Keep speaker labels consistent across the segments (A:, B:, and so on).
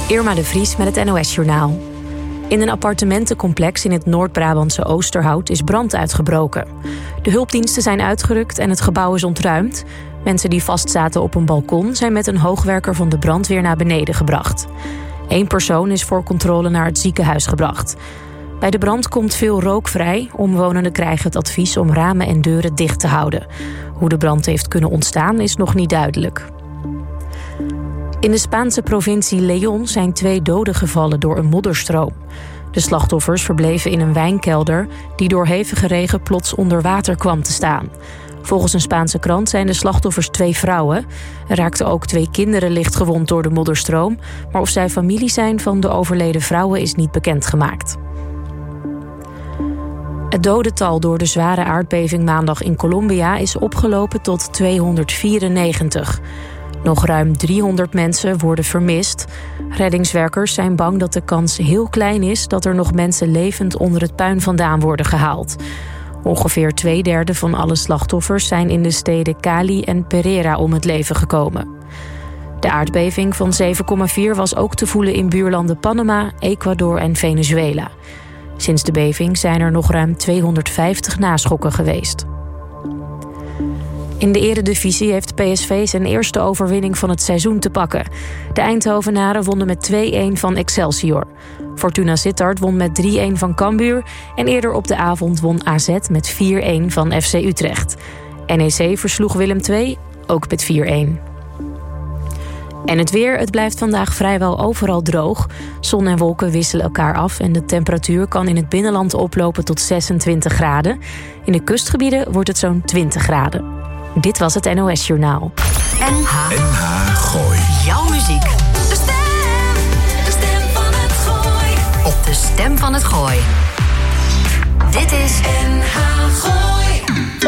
A: Irma de Vries met het NOS-journaal. In een appartementencomplex in het Noord-Brabantse Oosterhout is brand uitgebroken. De hulpdiensten zijn uitgerukt en het gebouw is ontruimd. Mensen die vastzaten op een balkon zijn met een hoogwerker van de brandweer naar beneden gebracht. 1 persoon is voor controle naar het ziekenhuis gebracht. Bij de brand komt veel rook vrij. Omwonenden krijgen het advies om ramen en deuren dicht te houden. Hoe de brand heeft kunnen ontstaan is nog niet duidelijk. In de Spaanse provincie León zijn 2 doden gevallen door een modderstroom. De slachtoffers verbleven in een wijnkelder die door hevige regen plots onder water kwam te staan. Volgens een Spaanse krant zijn de slachtoffers 2 vrouwen. Er raakten ook 2 kinderen lichtgewond door de modderstroom, maar of zij familie zijn van de overleden vrouwen is niet bekendgemaakt. Het dodental door de zware aardbeving maandag in Colombia is opgelopen tot 294. Nog ruim 300 mensen worden vermist. Reddingswerkers zijn bang dat de kans heel klein is dat er nog mensen levend onder het puin vandaan worden gehaald. Ongeveer 2/3 van alle slachtoffers zijn in de steden Cali en Pereira om het leven gekomen. De aardbeving van 7,4 was ook te voelen in buurlanden Panama, Ecuador en Venezuela. Sinds de beving zijn er nog ruim 250 naschokken geweest. In de Eredivisie heeft PSV zijn eerste overwinning van het seizoen te pakken. De Eindhovenaren wonnen met 2-1 van Excelsior. Fortuna Sittard won met 3-1 van Cambuur. En eerder op de avond won AZ met 4-1 van FC Utrecht. NEC versloeg Willem II, ook met 4-1. En het weer, het blijft vandaag vrijwel overal droog. Zon en wolken wisselen elkaar af en de temperatuur kan in het binnenland oplopen tot 26 graden. In de kustgebieden wordt het zo'n 20 graden. Dit was het NOS-journaal.
B: NH Gooi. Jouw muziek. De stem van het Gooi. Op de stem van het Gooi. Dit is NH Gooi.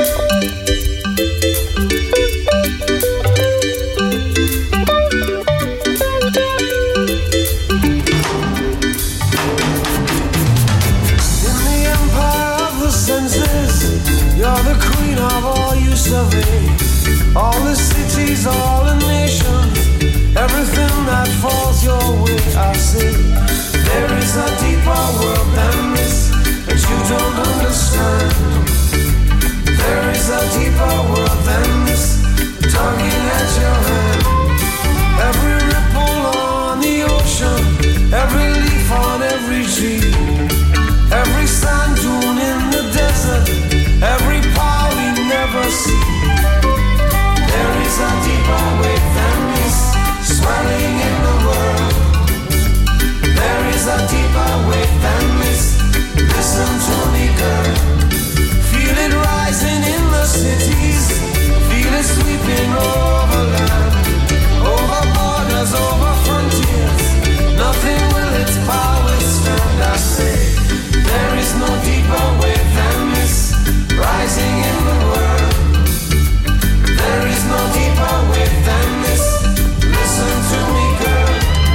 C: In the empire of the senses, you're the queen of all you survey. All the cities, all the nations, everything that falls your way, I say. There is a deeper world than this that you don't understand. There is a deeper world than this, tugging at your hand. Every ripple on the ocean, every leaf on every tree, every sand dune in the desert, every power we never see. There is a deeper wave than this, swelling in the world. There is a deeper wave than this, listen to me girl. Feel it rising in the cities, feel it sweeping over land, over borders, over frontiers. Nothing will its power stand, I say. There is no deeper wave than this, rising in the world. There is no deeper wave than this, listen to me girl.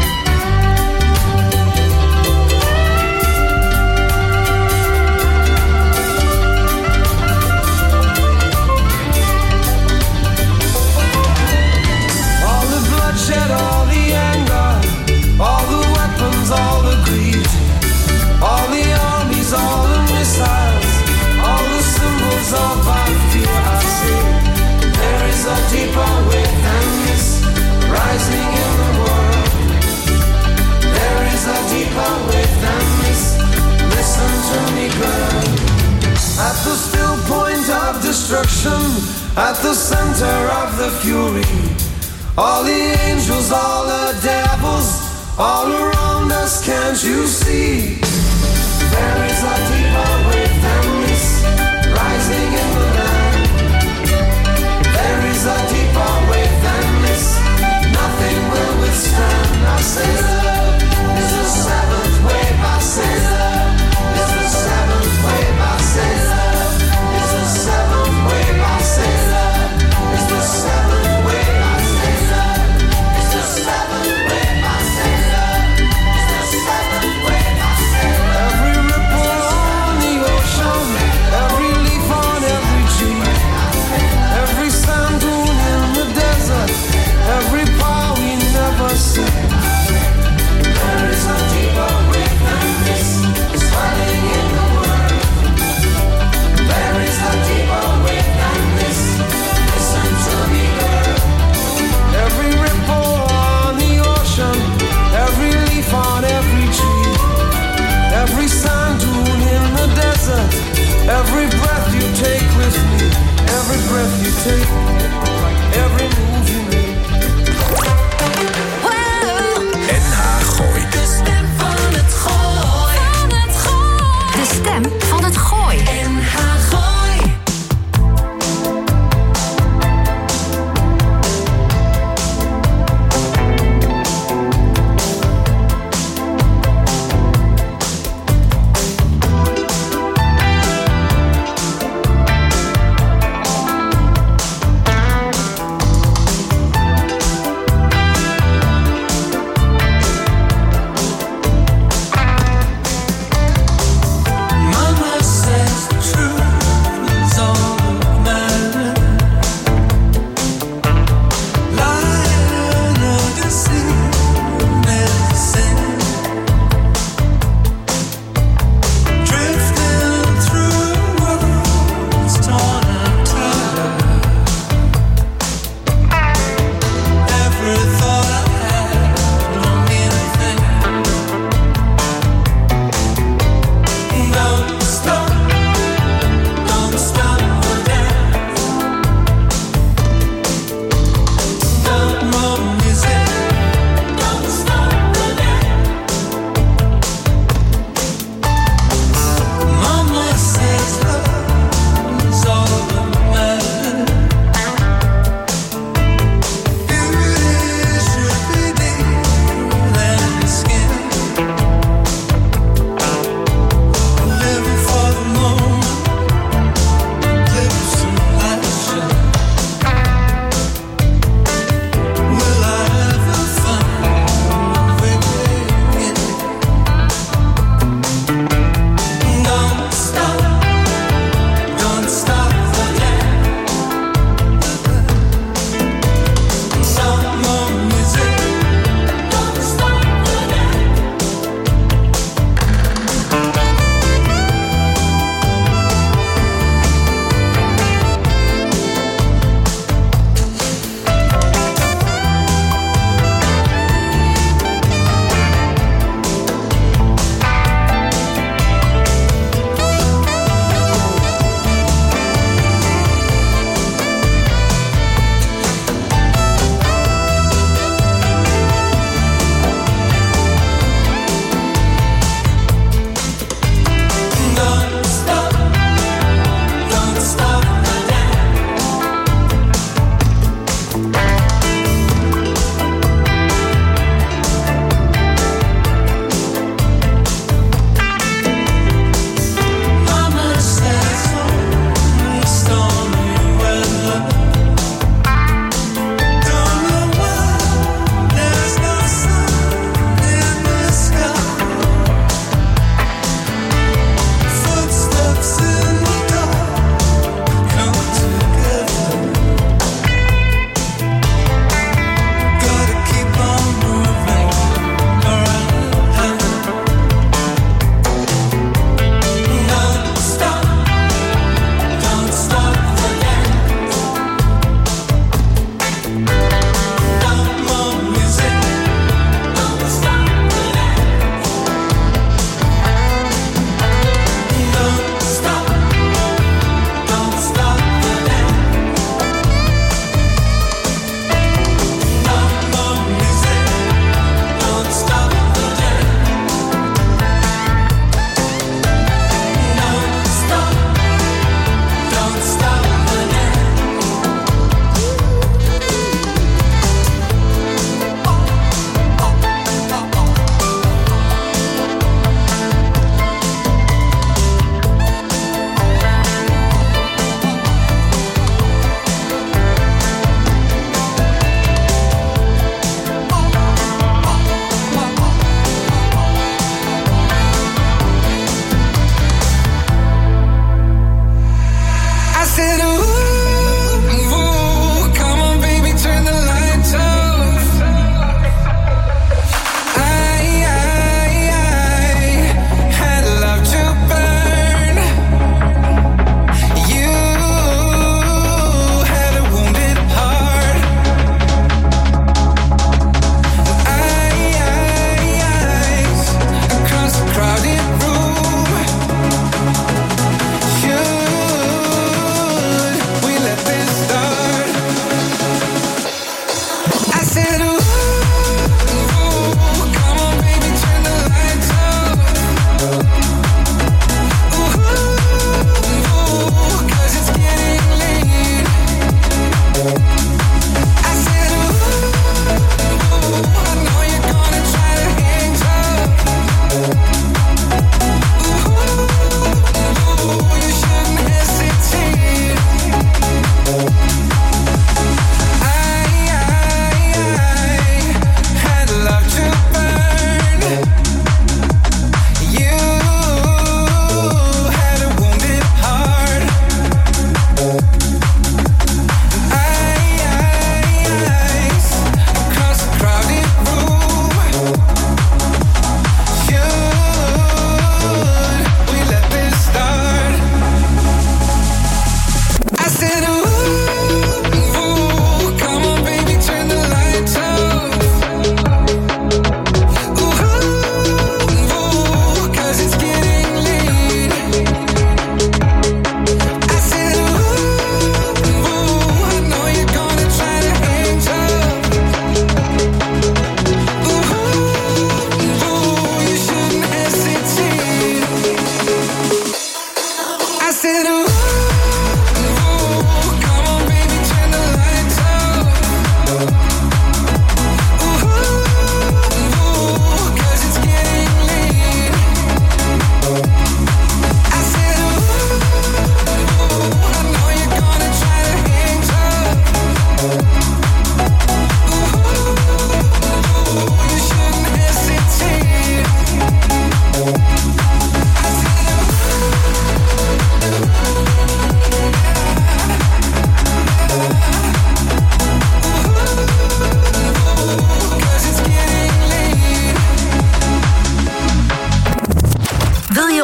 C: All the bloodshed, all the anger, all the weapons, all the greed, all the armies, all the missiles, all the symbols of our fear, I say. There is a deeper wave than this, rising in the world. There is a deeper wave than this, listen to me girl. At the still point of destruction, at the center of the fury, all the angels, all the devils, all around us, can't you see? There is a deeper wave than this, rising in the land. There is a deeper wave than this, nothing will withstand. I say love is the seventh wave, I say love is the seventh wave, I say love is the seventh wave, I say love is the seventh wave, I say love is the seventh wave, I say love is the seventh wave, I say love. Every ripple on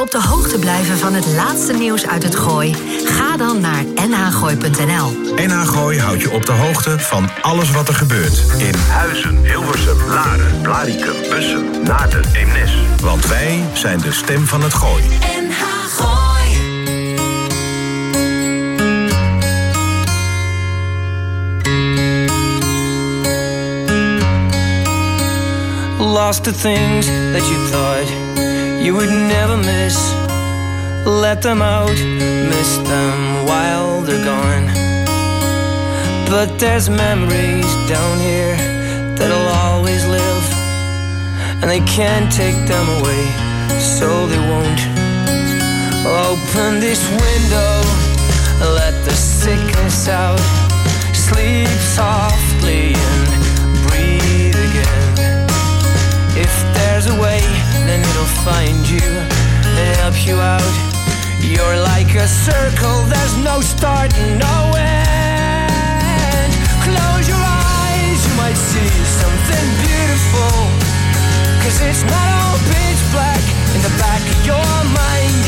B: op de hoogte blijven van het laatste nieuws uit het Gooi? Ga dan naar nhgooi.nl.
D: NH Gooi houdt je op de hoogte van alles wat er gebeurt. In Huizen, Hilversum, Laren, Blaricum, Bussum, Naarden, Eemnes. Want wij zijn de stem van het Gooi.
B: NH Gooi.
C: Lost the things that you thought you would never miss. Let them out, miss them while they're gone. But there's memories down here that'll always live, and they can't take them away, so they won't. Open this window, let the sickness out. Sleep softly and breathe again. If there's a way, then it'll find you and help you out. You're like a circle, there's no start and no end. Close your eyes, you might see something beautiful. 'Cause it's not all pitch black in the back of your mind.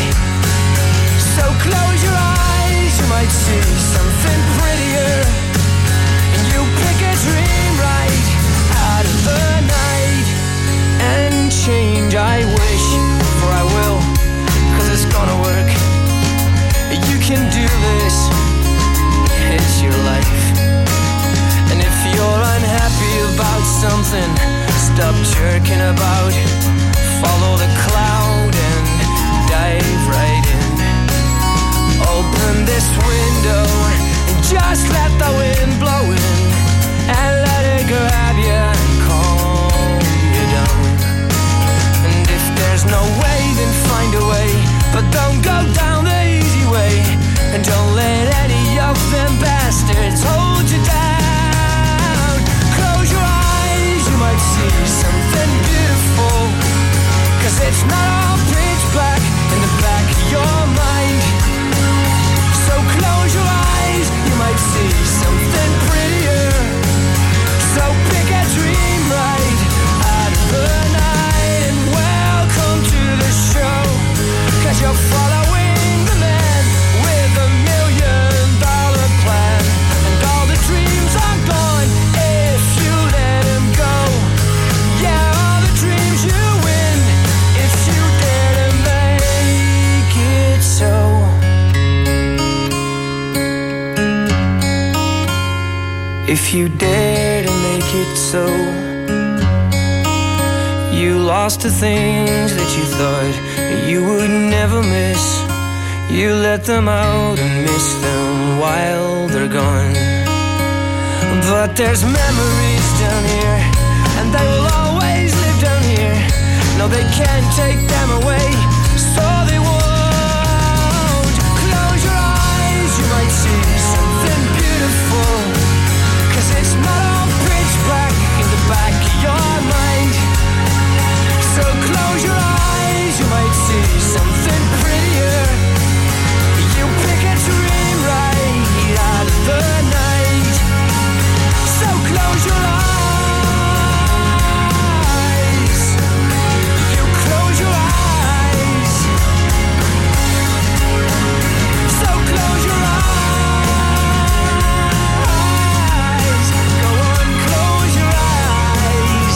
C: So close your eyes, you might see something prettier. And you pick a dream right out of the night. And change I wish, for I will, 'cause it's gonna work. You can do this, it's your life. And if you're unhappy about something, stop jerking about. Follow the cloud and dive right in. Open this window and just let the wind blow in. And let it grab you and calm you down. And if there's no way, then find a way. But don't go down the easy way. And don't let any of them bastards hold you down. Close your eyes, you might see something beautiful. 'Cause it's not all pitch black in the back of your mind. So close your eyes, you might see something prettier. So pick a dream right out of the night. And welcome to the show, 'cause you're following the man with $1 million plan. And all the dreams are gone if you let him go. Yeah, all the dreams you win if you dare to make it so. If you dare to make it so. You lost the things that you thought you would never miss. You let them out and miss them while they're gone. But there's memories down here, and they will always live down here. No, they can't take them away, so they won't. Close your eyes, you might see something beautiful. 'Cause it's not all pitch black in the back of your mind. So close your eyes, you might see something prettier. You pick a dream right out of the night. So close your eyes. You close your eyes. So close your eyes. Go on, close your eyes.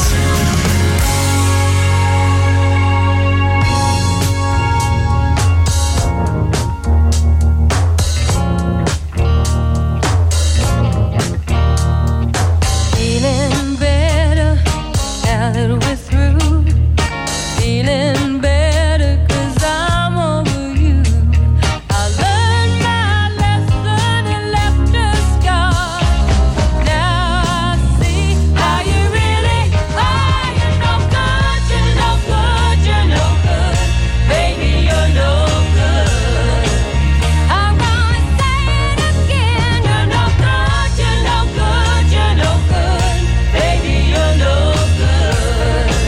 E: Feeling better now that we're through. Feeling better 'cause I'm over you. I learned my lesson and left a scar. Now I see how you really are. You're no good, you're no good, you're no good. Baby, you're no good. I'm gonna say it again. You're no good, you're no good, you're no good. Baby, you're no good.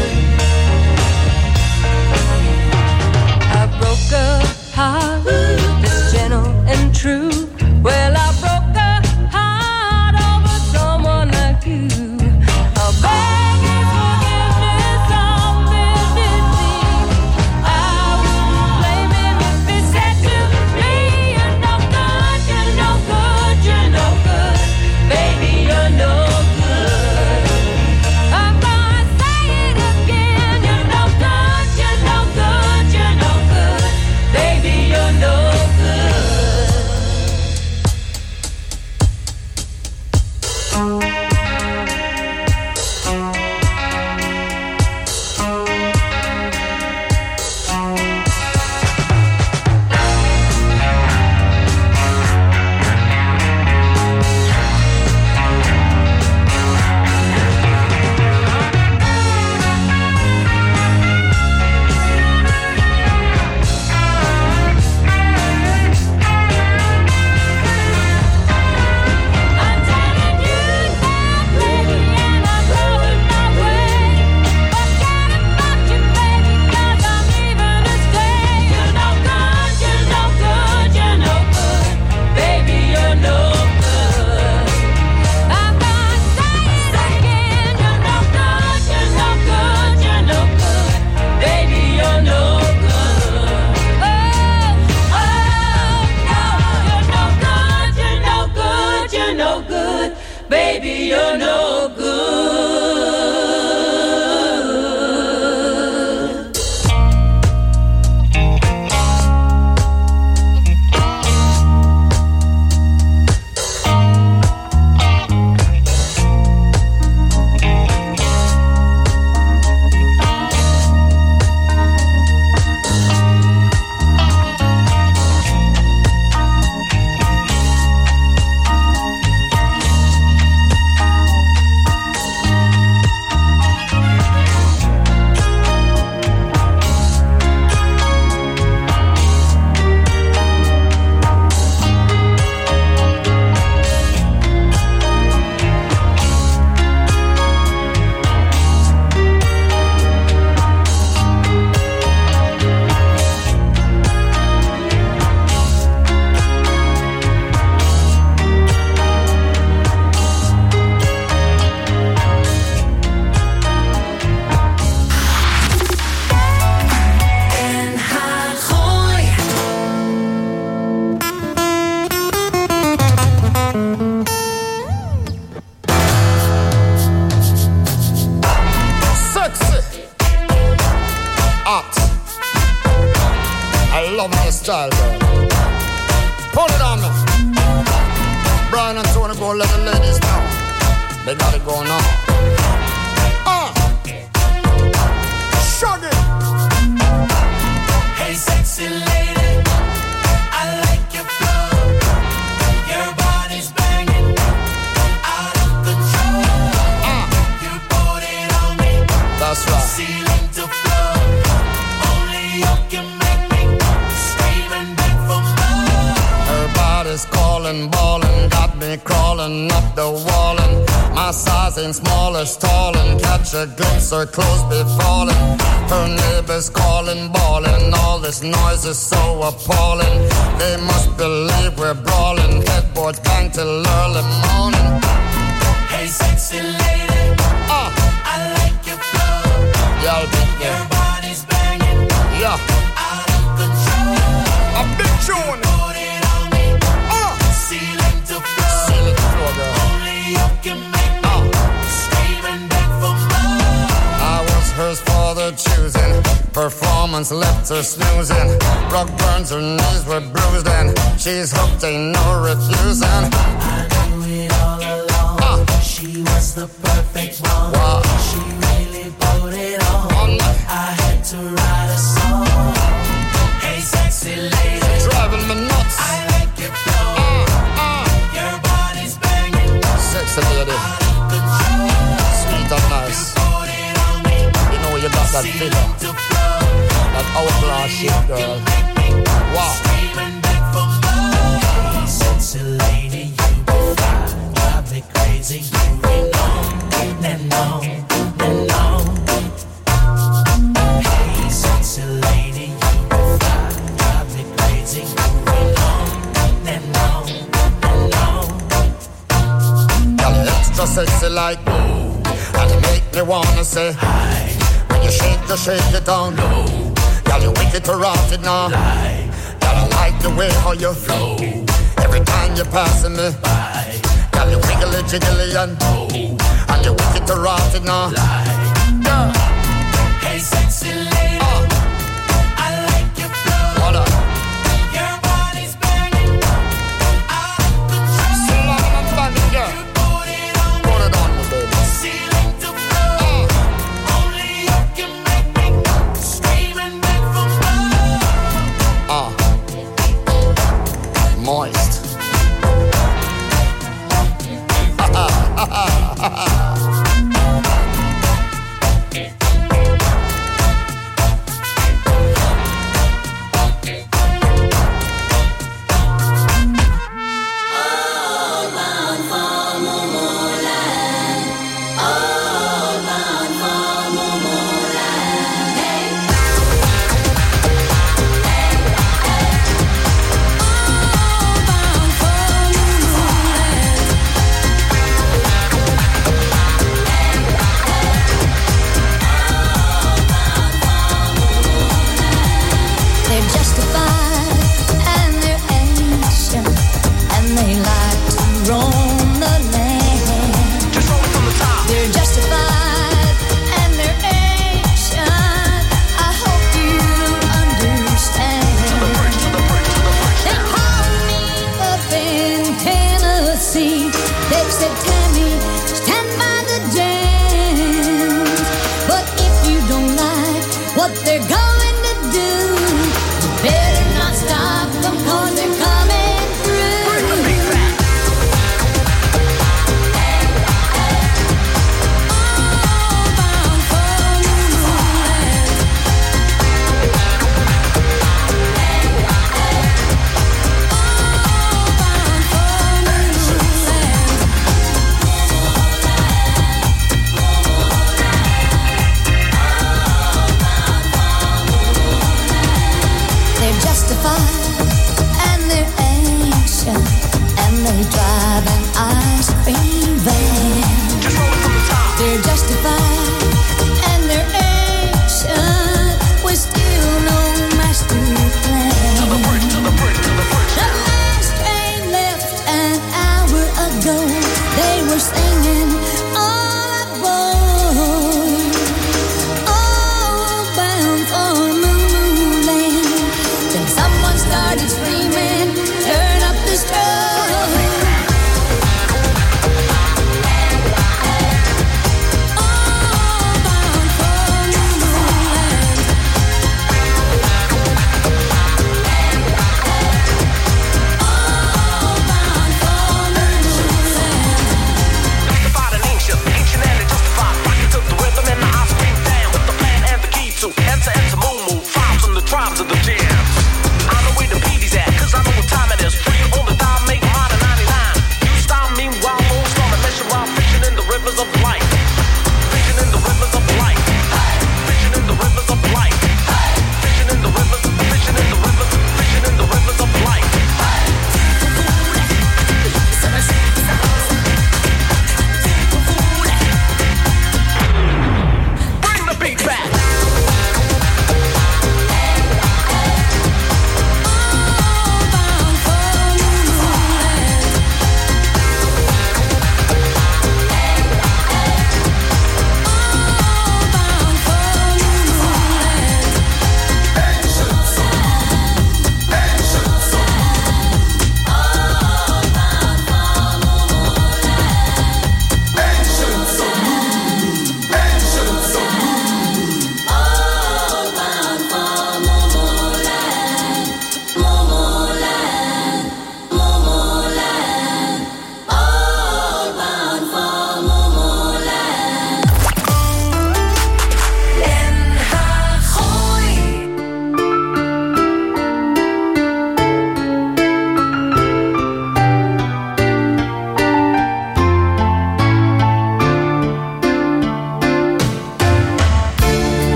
F: loving your style, girl. Pull it on me. Brian and Tony, go let the ladies know. They got it going on. Shug it.
C: Hey, sexy lady, I like your flow. Your body's banging, out of control. You put it on me.
F: That's right.
C: Ceiling to floor. Only you can make me scream and beg for more.
F: Her body's calling, ballin', got me crawling up the wall. And my size ain't small as tall. And catch a glimpse, her clothes be falling. Her neighbors calling, bawling. All this noise is so appalling. They must believe we're brawling. Headboard bang till early morning.
C: Hey, sexy lady, I like your flow.
F: Y'all beat me.
C: Your body's banging,
F: Yeah.
C: out of control.
F: A big tune.
C: Put it on me. Ceiling to floor.
F: Ceiling to floor, girl.
C: Only you can make me scream and beg for more.
F: I was hers for the choosing. Performance left her snoozing. Rock burns, her knees were bruised, and she's hooked, ain't no refusing.
C: I knew it all along. She was the perfect one.
F: Wow.
C: She really put it on. I had to write a song. Hey, sexy lady,
F: Driving me nuts.
C: I like your flow. Your body's banging,
F: Sexy lady,
C: out of control.
F: sweet and nice.
C: Put it on me.
F: You know you got that figure,
C: To flow.
F: that hourglass shape, girl. Wow.
C: Scream and beg for more. Hey, sexy lady, you be fine. Drive me crazy. You ain't on and on and on. Hey, sexy lady, you be fine. Drive me crazy. You ain't on and on and on.
F: Girl, you extra sexy like me, and you make me wanna say hi. When you shake it down low. Girl, you wicked to rot it now. Girl, I like the way how you flow. Every time you're passing me by. Girl, you wiggly jiggly and and you wicked to rot it now. Girl,
C: Hey, sexy lady, I like your flow.
F: what up?
C: Your body's banging, out of control.
F: Slam and bang it, girl.
C: Put it on me.
F: Put it on me, baby.
C: Ceiling to floor. Only you can make me scream and beg for more.
F: Moist.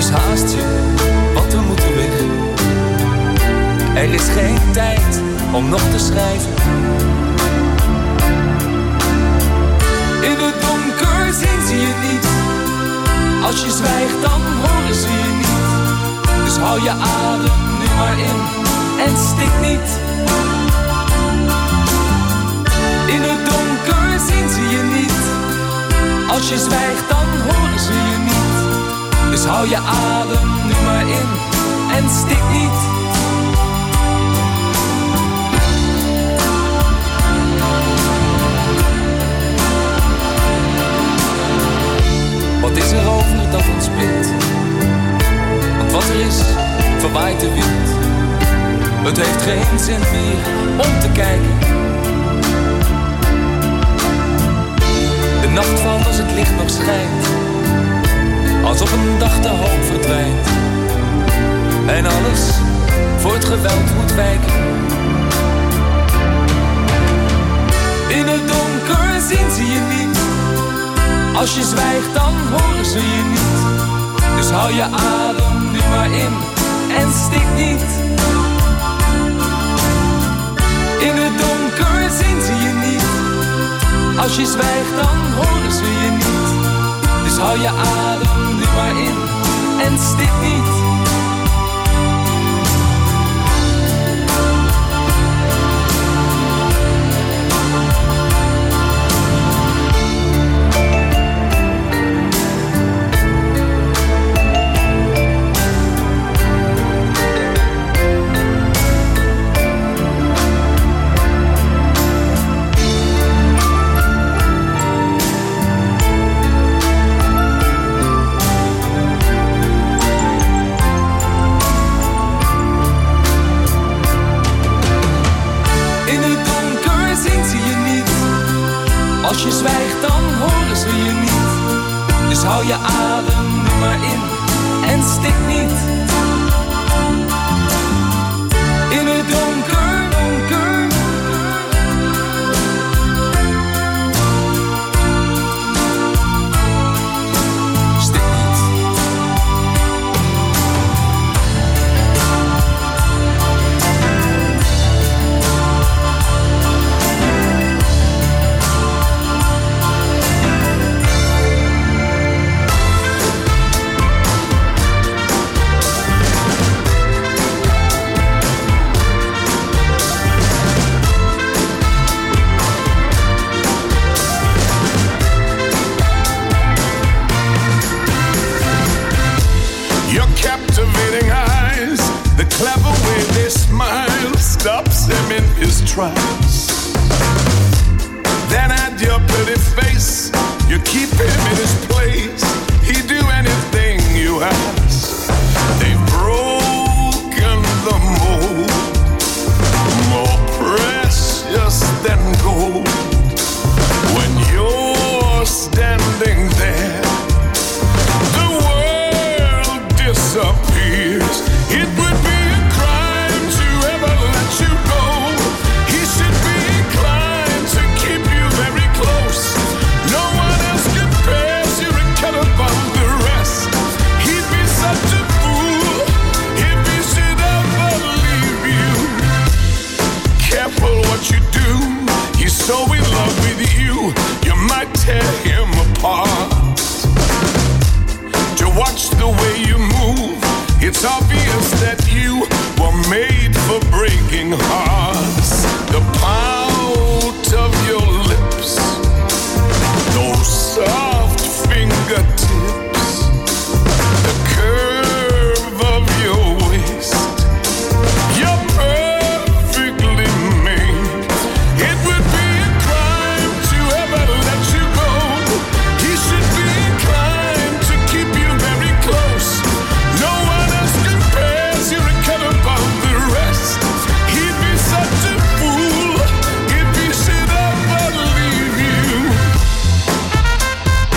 G: Dus haast je, want we moeten weg. Er is geen tijd om nog te schrijven. In het donker zien ze je niet. Als je zwijgt dan horen ze je niet. Dus hou je adem nu maar in en stik niet. In het donker zien ze je niet. Als je zwijgt dan horen ze je niet. Dus hou je adem nu maar in en stik niet. Wat is er over dat ons bindt? Want wat er is, verwaait de wind. Het heeft geen zin meer om te kijken. De nacht valt als het licht nog schijnt. Als op een dag de hoop verdwijnt. En alles voor het geweld moet wijken. In het donker zien ze je niet. Als je zwijgt dan horen ze je niet. Dus hou je adem nu maar in en stik niet. In het donker zien ze je niet. Als je zwijgt dan horen ze je niet. Dus hou je adem nu maar in en stik niet. Als je zwijgt dan horen ze je niet. Dus hou je adem nu maar in en stik niet. In het donker, donker. Stik niet.
H: Captivating eyes, the clever way they smile stops him in his tracks. Then at your pretty face, you keep him in his place. He'd do anything you ask. They've broken the mold, more precious than gold. When you're standing there, disappears. It would be a crime to ever let you go. He should be inclined to keep you very close. No one else compares. You're a cut above the rest. He'd be such a fool if he should ever leave you. Careful what you do. He's so in love with you, you might tear him apart. To watch the way you move, it's obvious that you were made for breaking hearts. The pout of your lips, those soft fingertips, the curve of your waist, you're perfectly made. It would be a crime to ever let you go. He should be inclined to keep you very close. No one else compares. You're a cut above the rest. He'd be such a fool if he should ever leave you.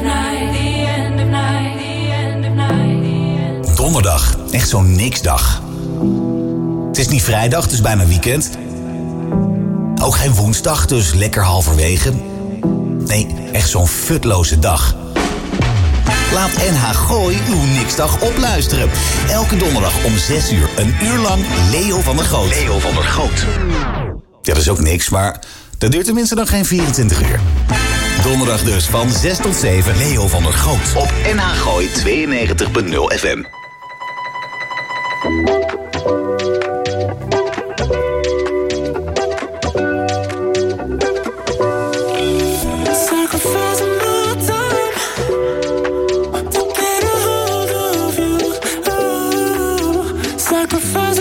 I: Donderdag, echt zo'n niksdag. Het is niet vrijdag, dus bijna weekend. Ook geen woensdag, dus lekker halverwege. Nee, echt zo'n futloze dag. Laat NH Gooi uw niksdag opluisteren. Elke donderdag om 6 uur, een uur lang Leo van der Goot. Leo van der Goot. Ja, dat is ook niks, maar dat duurt tenminste dan geen 24 uur. Donderdag dus van 6 tot 7, Leo van der Goot. Op NH Gooi 92.0 FM.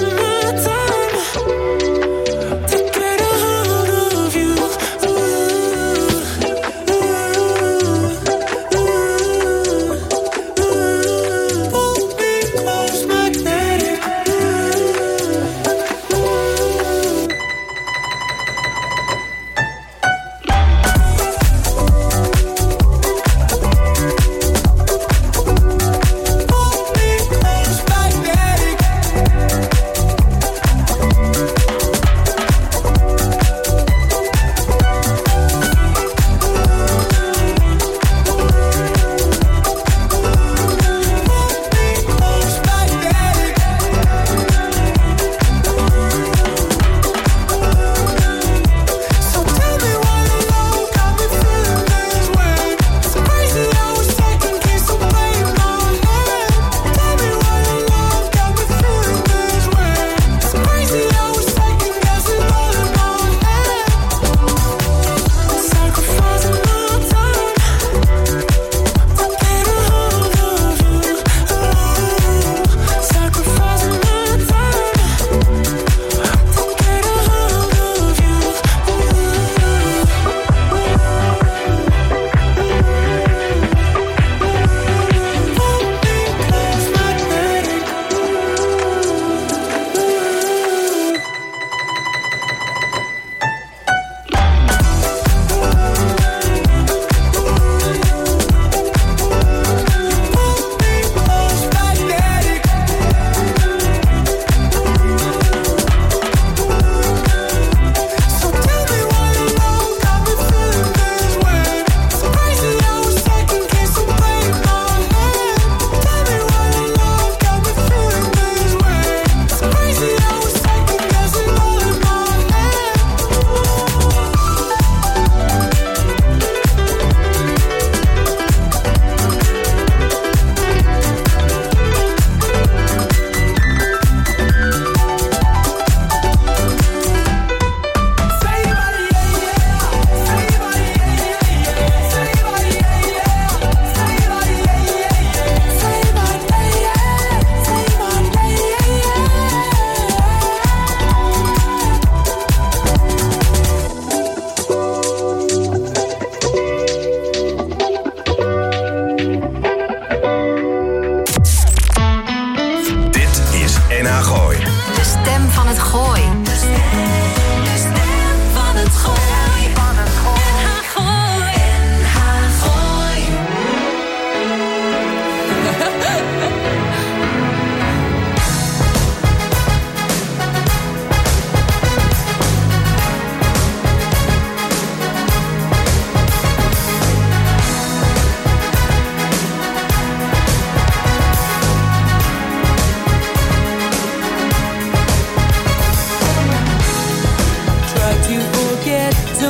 E: to forget.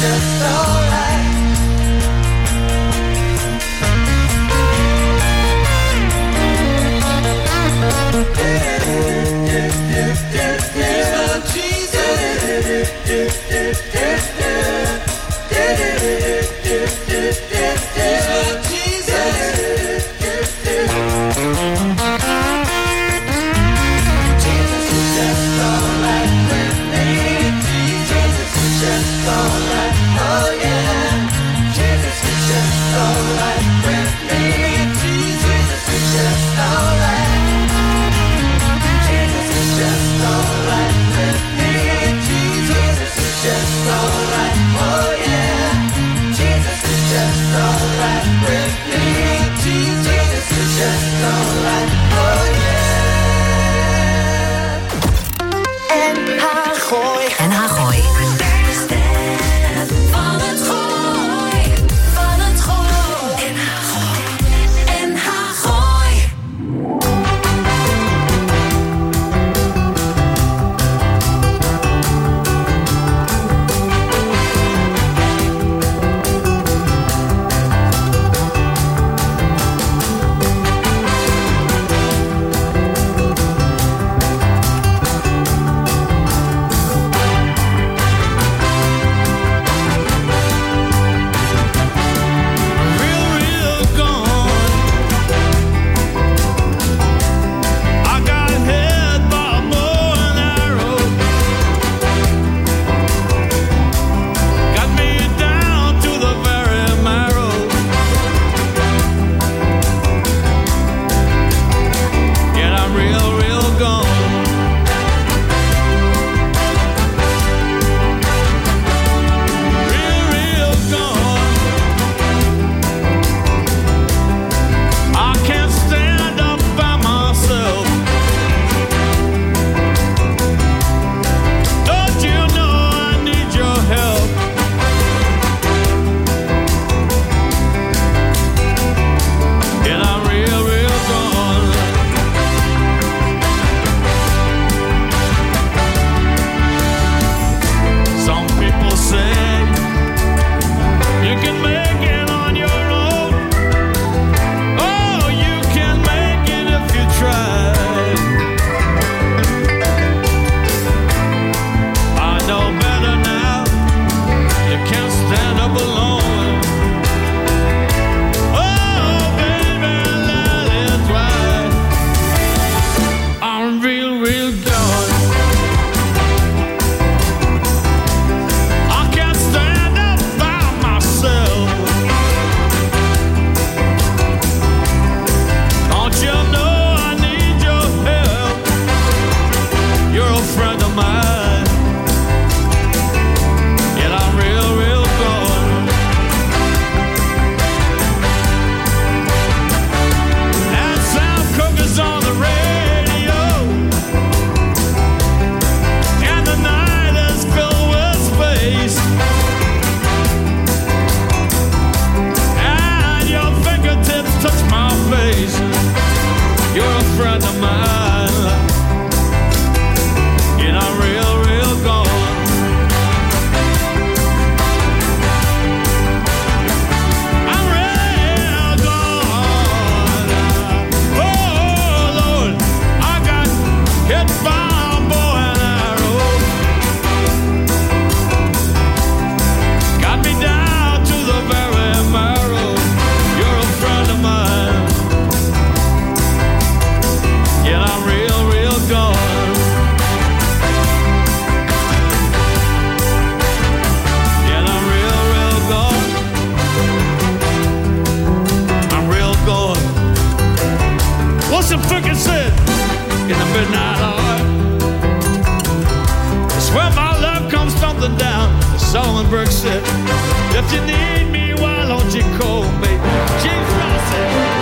C: just alright.
J: Sullenberg said, if you need me, why don't you call me? James Brown said.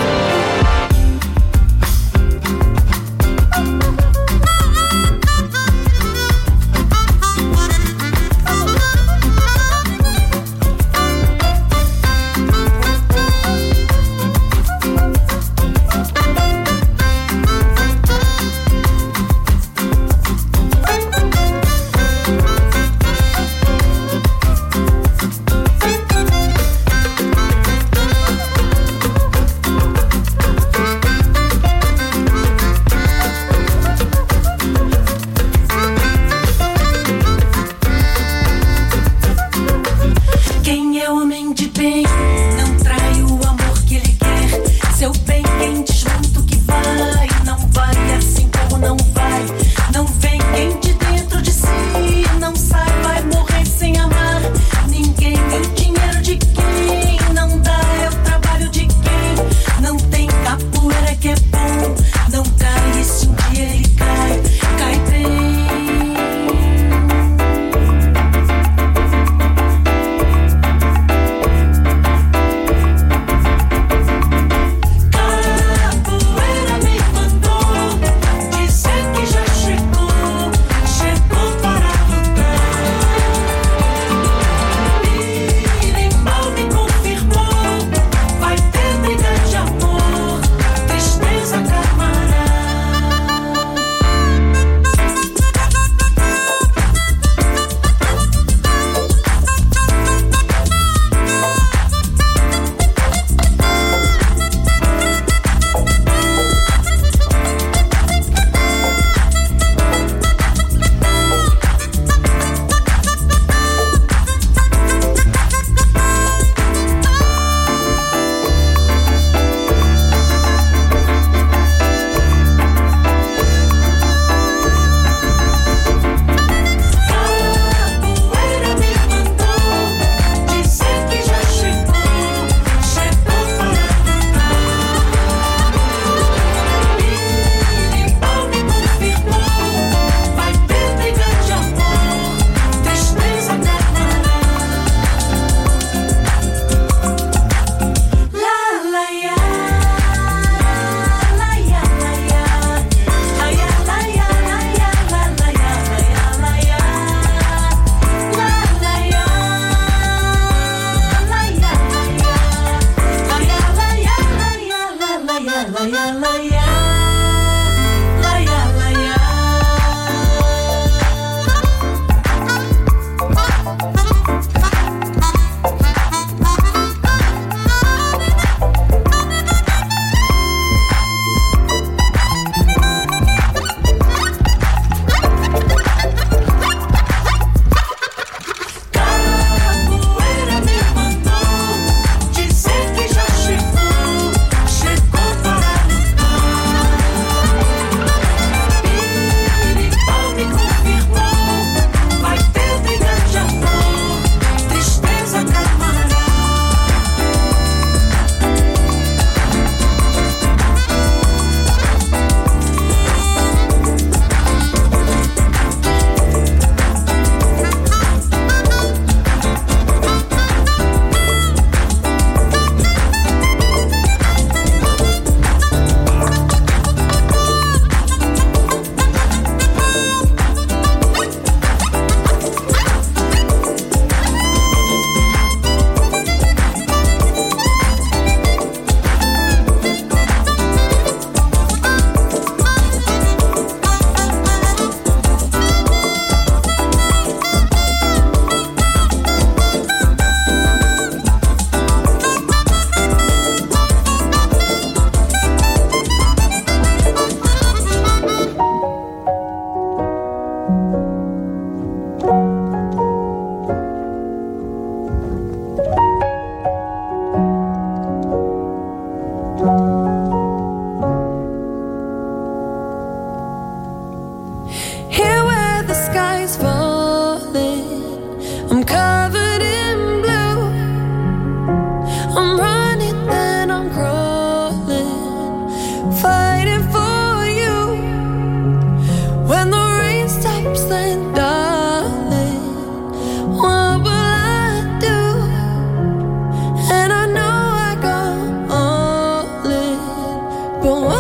E: I'm covered in blue. I'm running, then I'm crawling, fighting for you. When the rain stops, then darling, what will I do? And I know I go all in, but why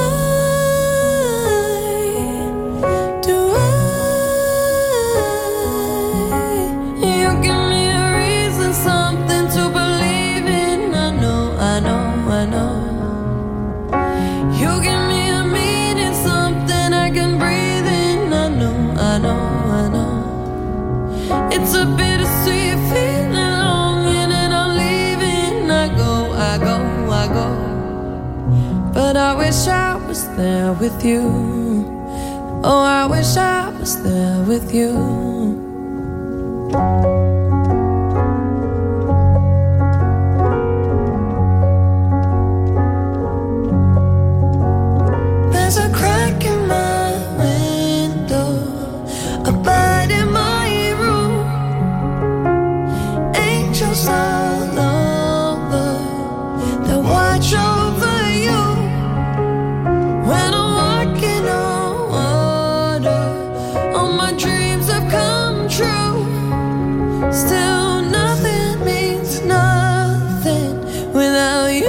E: do I? You give me a reason, something to believe in. I know, I know, I know. You give me a meaning, something I can breathe in. I know, I know, I know. It's a bittersweet feeling, longing and I'm leaving. I go, I go, I go. But I wish I was there with you. Oh, I wish I was there with you. There's a crack in my window, a bite in my room, angels all over that watch over you. When I'm walking on water, all my dreams have come true. Still nothing means nothing without you.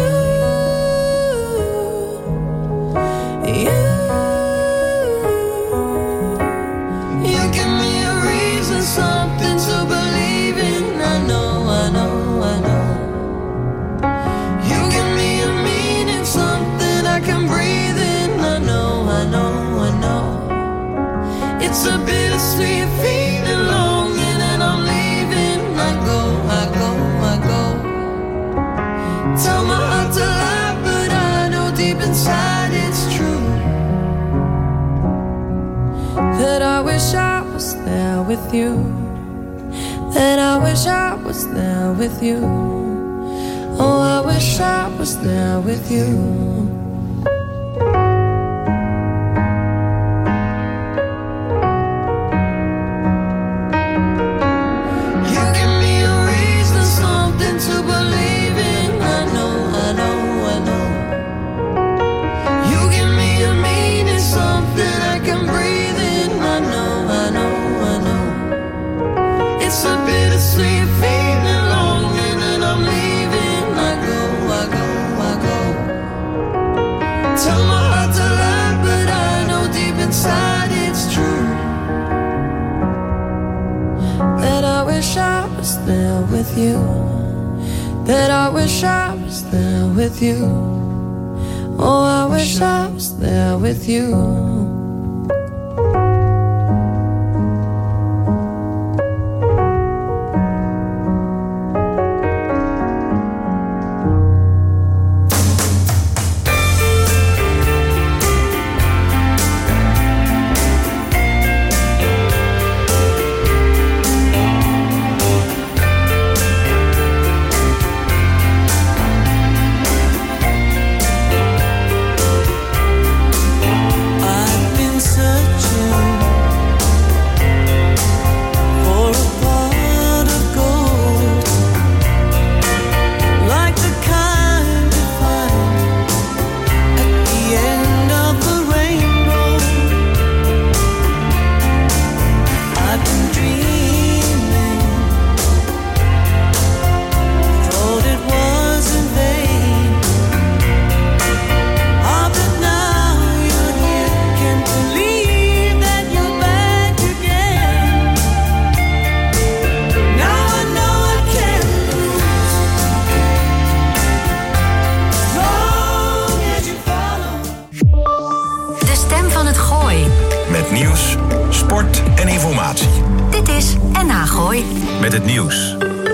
E: You give me a reason, something to believe in. I know, I know, I know. You give me a meaning, something I can breathe in. I know, I know, I know. It's a bittersweet feeling, longing and I'm leaving. I go, I go, I go. Tell my heart to lie, but I know deep inside it's true. That I wish I was there with you. That I wish I was there with you. Oh, I wish I was there with you. You give me a reason, something to believe in. I know, I know, I know. You give me a meaning, something I can breathe in. I know, I know, I know. It's a bittersweet feeling, longing and I'm leaving. I go, I go, I go. Tell my heart to lie, but I know deep inside it's true. That I wish I was there with you. That I wish I was there with you. Oh, I wish I was there with you.
D: Met nieuws, sport en informatie.
B: Dit is NH Gooi.
D: Met het nieuws